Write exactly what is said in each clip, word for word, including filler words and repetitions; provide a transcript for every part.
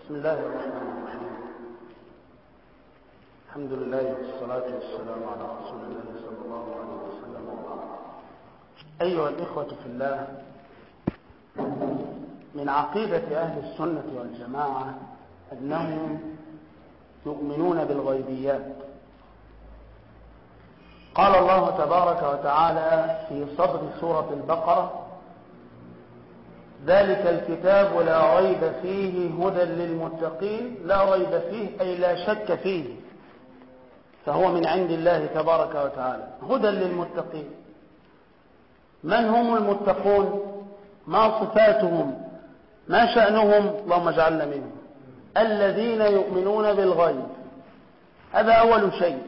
بسم الله الرحمن الرحيم. الحمد لله والصلاة والسلام على رسول الله صلى الله عليه وسلم. أيها الإخوة في الله، من عقيدة أهل السنة والجماعة أنهم يؤمنون بالغيبيات. قال الله تبارك وتعالى في صدر سورة البقرة: ذلك الكتاب لا ريب فيه هدى للمتقين. لا ريب فيه أي لا شك فيه، فهو من عند الله تبارك وتعالى هدى للمتقين. من هم المتقون؟ ما صفاتهم؟ ما شأنهم؟ اللهم اجعلنا منهم. الذين يؤمنون بالغيب، هذا أول شيء.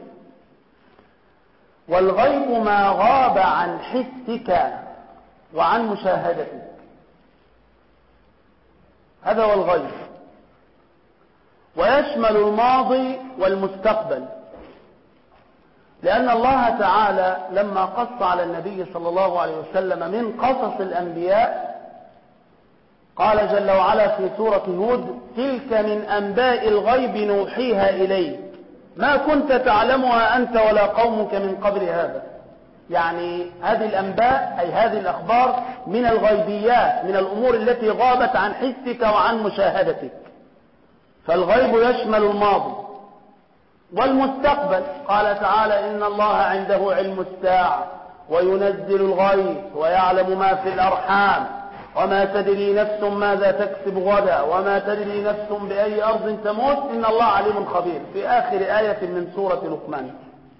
والغيب ما غاب عن حسك وعن مشاهدتك، هذا هو الغيب، ويشمل الماضي والمستقبل، لأن الله تعالى لما قص على النبي صلى الله عليه وسلم من قصص الأنبياء قال جل وعلا في سورة هود: تلك من أنباء الغيب نوحيها إليك ما كنت تعلمها أنت ولا قومك من قبل هذا. يعني هذه الأنباء أي هذه الأخبار من الغيبيات، من الأمور التي غابت عن حسك وعن مشاهدتك. فالغيب يشمل الماضي والمستقبل. قال تعالى: إن الله عنده علم الساعة وينزل الغيث ويعلم ما في الأرحام وما تدري نفس ماذا تكسب غدا وما تدري نفس بأي أرض تموت إن الله عليم خبير، في آخر آية من سورة لقمان.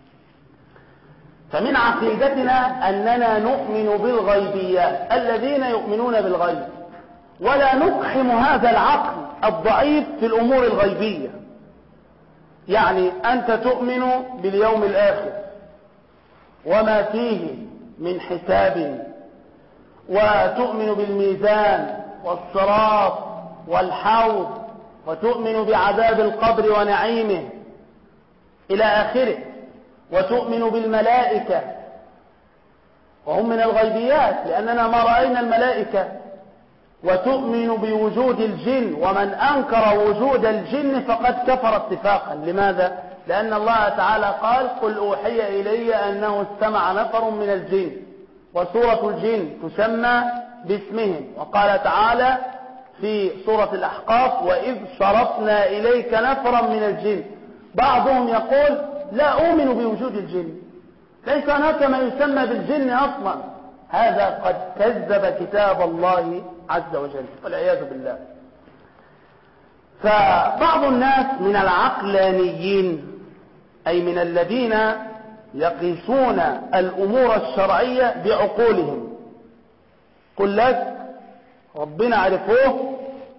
فمن عقيدتنا أننا نؤمن بالغيبيات، الذين يؤمنون بالغيب، ولا نقحم هذا العقل الضعيف في الأمور الغيبية. يعني أنت تؤمن باليوم الآخر وما فيه من حساب، وتؤمن بالميزان والصراط والحوض، وتؤمن بعذاب القبر ونعيمه إلى آخره، وتؤمن بالملائكة وهم من الغيبيات لأننا ما رأينا الملائكة، وتؤمن بوجود الجن، ومن أنكر وجود الجن فقد كفر اتفاقا. لماذا؟ لأن الله تعالى قال: قل أوحي إلي أنه استمع نفر من الجن، وسورة الجن تسمى باسمهم. وقال تعالى في سورة الأحقاف: وإذ صرفنا إليك نفرا من الجن. بعضهم يقول: لا أؤمن بوجود الجن، ليس هناك ما يسمى بالجن أصلا. هذا قد كذب كتاب الله عز وجل والعياذ بالله. فبعض الناس من العقلانيين، أي من الذين يقيسون الأمور الشرعية بعقولهم، قل لك ربنا عرفوه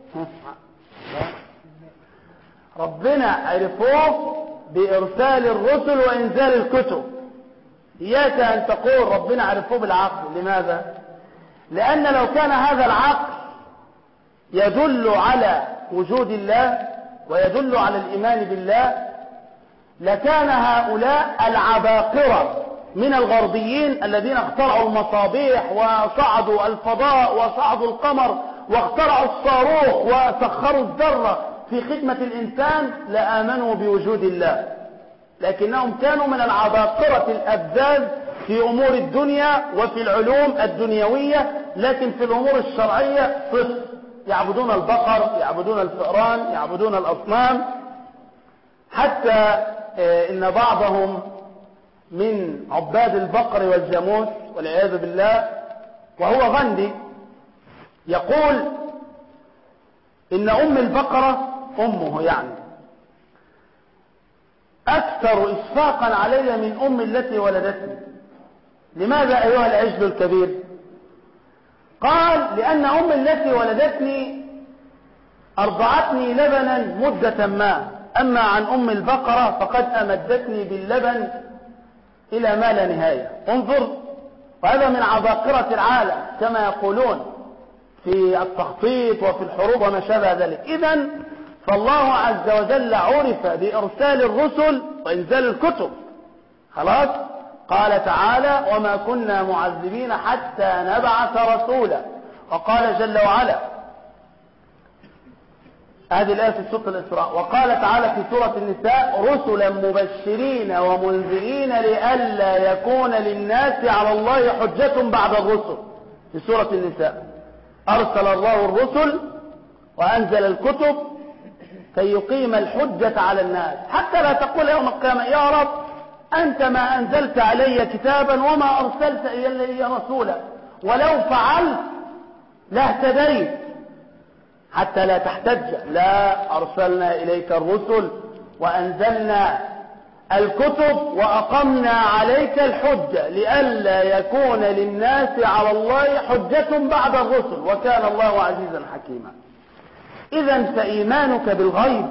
ربنا عرفوه بإرسال الرسل وإنزال الكتب. إياك أن تقول ربنا عرفوه بالعقل. لماذا؟ لأن لو كان هذا العقل يدل على وجود الله ويدل على الإيمان بالله لكان هؤلاء العباقرة من الغربيين الذين اخترعوا المصابيح وصعدوا الفضاء وصعدوا القمر واخترعوا الصاروخ وسخروا الذرة في خدمة الإنسان لآمنوا بوجود الله، لكنهم كانوا من العباقرة الأبذاذ في أمور الدنيا وفي العلوم الدنيوية، لكن في الأمور الشرعية صفر. يعبدون البقر، يعبدون الفئران، يعبدون الأصنام، حتى إن بعضهم من عباد البقر والجاموس والعياذ بالله وهو غندي يقول إن أم البقرة، أمه يعني، أكثر إشفاقا علي من أم التي ولدتني. لماذا أيها العجل الكبير؟ قال: لأن أم التي ولدتني أرضعتني لبنا مدة ما، أما عن أم البقرة فقد أمدتني باللبن إلى ما لا نهاية. انظر، وهذا من عباقرة العالم كما يقولون في التخطيط وفي الحروب وما شابه ذلك. إذن فالله عز وجل عرف بإرسال الرسل وإنزال الكتب. خلاص؟ قال تعالى: وما كنا معذبين حتى نبعث رسولا. وقال جل وعلا: هذه الآية في سورة الإسراء. وقال تعالى في سورة النساء رسلا مبشرين ومنذرين لئلا يكون للناس على الله حجة بعد الرسل في سورة النساء. أرسل الله الرسل وأنزل الكتب كي يقيم الحجة على الناس، حتى لا تقول يوم القيامة يا رب أنت ما أنزلت علي كتابا وما أرسلت إلي رسولا، ولو فعلت لاهتديت، حتى لا تحتج. لا، أرسلنا إليك الرسل وأنزلنا الكتب وأقمنا عليك الحجة لئلا يكون للناس على الله حجة بعد الرسل وكان الله عزيزا حكيما. إذن فإيمانك بالغيب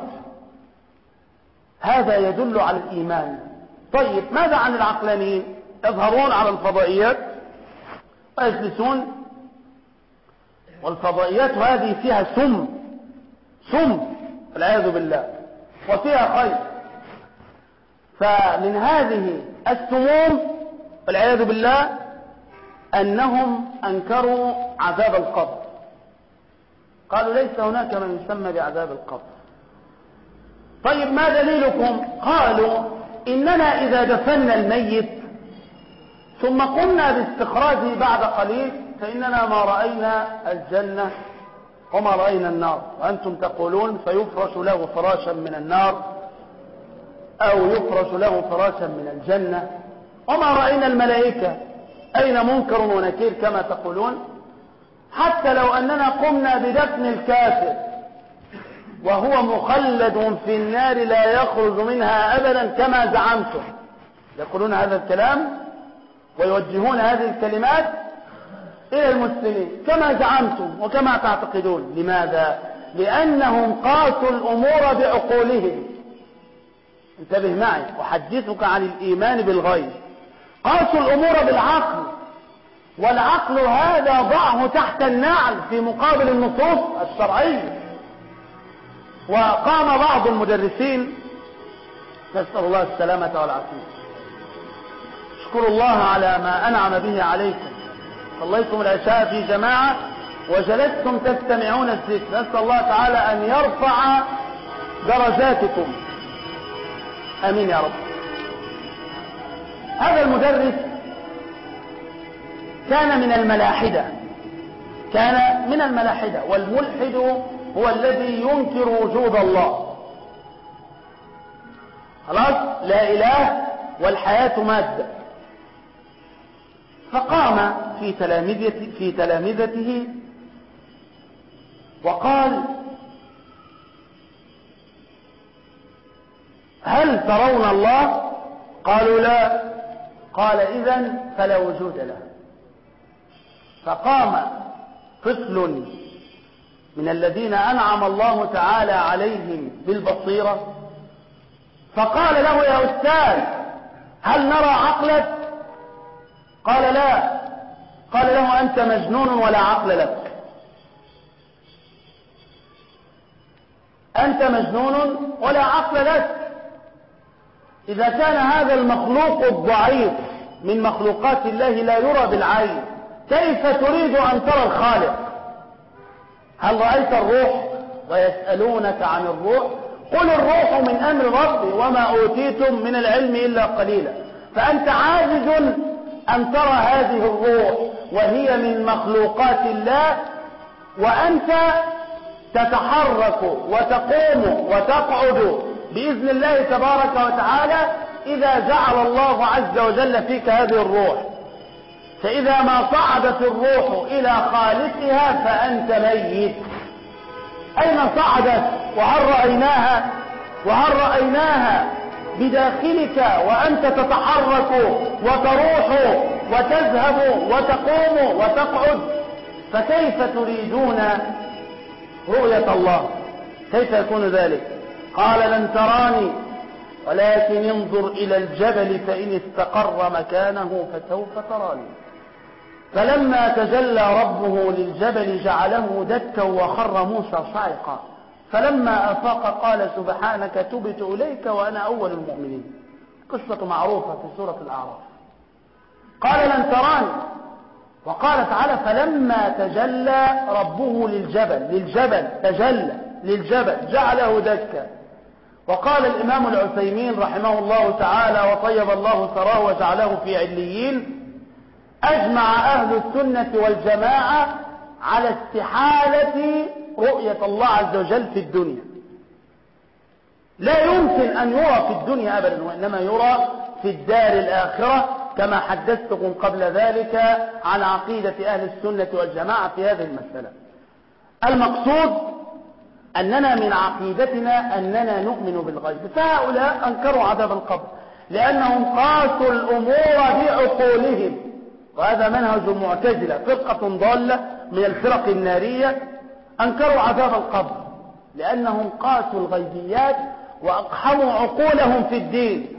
هذا يدل على الإيمان. طيب ماذا عن العقلانيين؟ يظهرون على الفضائيات ويجلسون، والفضائيات هذه فيها سم سم والعياذ بالله وفيها خير. فمن هذه السموم والعياذ بالله أنهم أنكروا عذاب القبر. قالوا ليس هناك من يسمى بعذاب القبر. طيب ما دليلكم؟ قالوا إننا إذا دفنا الميت ثم قمنا باستخراجه بعد قليل فإننا ما رأينا الجنة وما رأينا النار، وأنتم تقولون فيفرش له فراشا من النار أو يفرش له فراشا من الجنة، وما رأينا الملائكة، أين منكر ونكير كما تقولون؟ حتى لو أننا قمنا بدفن الكافر وهو مخلد في النار لا يخرج منها أبدا كما زعمتم، يقولون هذا الكلام ويوجهون هذه الكلمات إلى المسلمين كما زعمتم وكما تعتقدون. لماذا؟ لأنهم قاسوا الأمور بعقولهم. انتبه معي، أحدثك عن الإيمان بالغيب. قاسوا الأمور بالعقل، والعقل هذا ضعه تحت النعل في مقابل النصوص الشرعية. وقام بعض المدرسين، نسأل الله السلامة والعافية، اشكروا الله على ما أنعم به عليكم، صليتم العشاء في جماعة وجلستم تستمعون الذكر، نسأل الله تعالى أن يرفع درجاتكم، آمين يا رب. هذا المدرس كان من الملاحدة، كان من الملاحدة، والملحد هو الذي ينكر وجود الله. خلاص، لا إله والحياة مادة. فقام في تلامذته في تلامذته وقال هل ترون الله؟ قالوا لا. قال إذن فلا وجود له. فقام طفل من الذين أنعم الله تعالى عليهم بالبصيرة فقال له يا أستاذ هل نرى عقلك؟ قال لا. قال له أنت مجنون ولا عقل لك، أنت مجنون ولا عقل لك. إذا كان هذا المخلوق الضعيف من مخلوقات الله لا يرى بالعين، كيف تريد أن ترى الخالق؟ هل رأيت الروح؟ ويسألونك عن الروح قل الروح من أمر ربي وما أوتيتم من العلم إلا قليلا. فأنت عاجز أن ترى هذه الروح وهي من مخلوقات الله، وأنت تتحرك وتقوم وتقعد بإذن الله تبارك وتعالى إذا جعل الله عز وجل فيك هذه الروح. فإذا ما صعدت الروح إلى خالقها فأنت ميت. أين صعدت؟ وهل رأيناها؟ وهل رأيناها بداخلك وأنت تتحرك وتروح وتذهب وتقوم وتقعد؟ فكيف تريدون رؤية الله؟ كيف يكون ذلك؟ قال لن تراني ولكن انظر إلى الجبل فإن استقر مكانه فسوف تراني. فلما تجلى ربه للجبل جعله دكا وخر موسى صعقا فلما أفاق قال سبحانك تبت إليك وأنا أول المؤمنين. قصة معروفة في سورة الأعراف. قال لن تراني، وقال تعالى فلما تجلى ربه للجبل، للجبل تجلى للجبل جعله دكا. وقال الإمام العثيمين رحمه الله تعالى وطيب الله ثراه وجعله في عليين: أجمع أهل السنة والجماعة على استحالة رؤية الله عز وجل في الدنيا. لا يمكن أن يرى في الدنيا أبدا، وإنما يرى في الدار الآخرة، كما حدثتكم قبل ذلك عن عقيدة أهل السنة والجماعة في هذه المسألة. المقصود أننا من عقيدتنا أننا نؤمن بالغيب. فهؤلاء أنكروا عذاب القبر لأنهم قاسوا الأمور بعقولهم، وهذا منهج المعتزلة، فرقة ضالة من الفرق النارية. أنكروا عذاب القبر لأنهم قاسوا الغيبيات وأقحموا عقولهم في الدين،